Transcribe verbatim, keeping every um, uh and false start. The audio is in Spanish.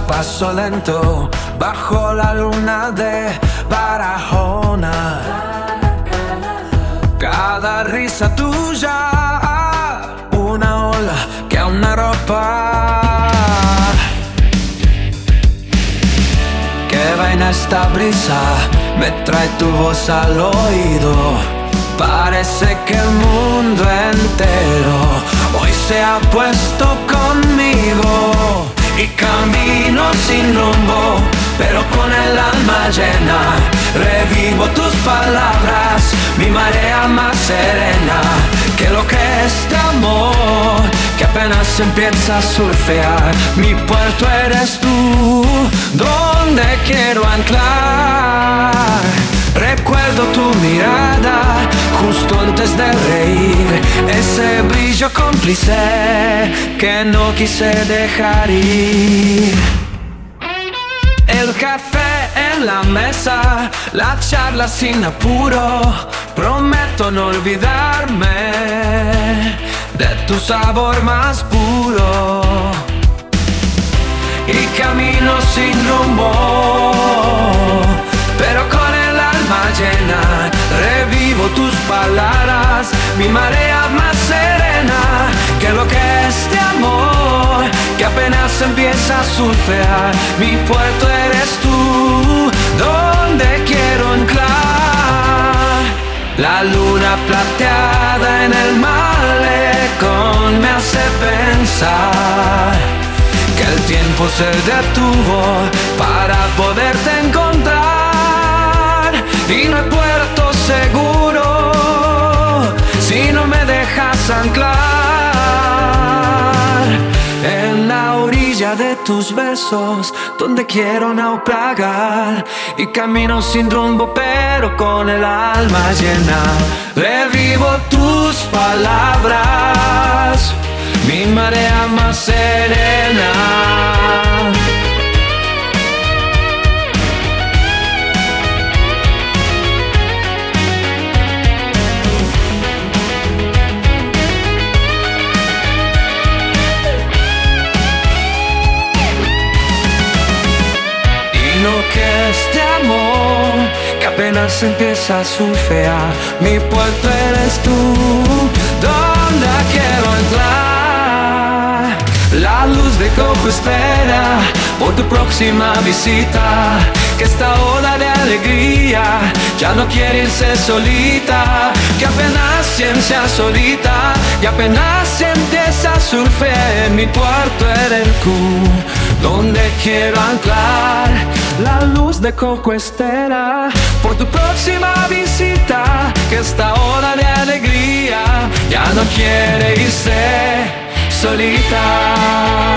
paso lento bajo la luna de Barahona. Cada risa tuya, una ola que una ropa. Que vaina esta brisa, me trae tu voz al oído. Parece que el mundo entero hoy se ha puesto conmigo. Y camino sin rumbo, pero con el alma llena. Revivo tus palabras, mi marea más serena. Que lo que es este amor, que apenas empieza a surfear. Mi puerto eres tú, donde quiero anclar. Recuerdo tu mirada, justo antes de reír. Ese brillo cómplice que no quise dejar ir. El café en la mesa, la charla sin apuro. Prometo no olvidarme de tu sabor más puro. Y camino sin rumbo, pero con el alma llena. Revivo tus palabras, mi marea más serena. Que lo que es este amor, que apenas empieza a surfear. Mi puerto eres tú, donde quiero anclar. La luna plateada en el malecón me hace pensar que el tiempo se detuvo para poderte encontrar. Y no hay puerto seguro si no me dejas anclar. En la orilla de tus besos, donde quiero naufragar. Y camino sin rumbo, pero con el alma llena. Revivo tus palabras, mi marea más serena. Lo que este amor, que apenas empieza a surfear. Mi puerto eres tú, donde quiero entrar. La luz de coco espera por tu próxima visita. Que esta ola de alegría ya no quiere irse solita. Que apenas ciencia solita y apenas se empieza a surfear. Mi puerto eres tú, donde quiero anclar. La luz de coco espera por tu próxima visita. Que esta ola de alegría ya no quiere irse solita.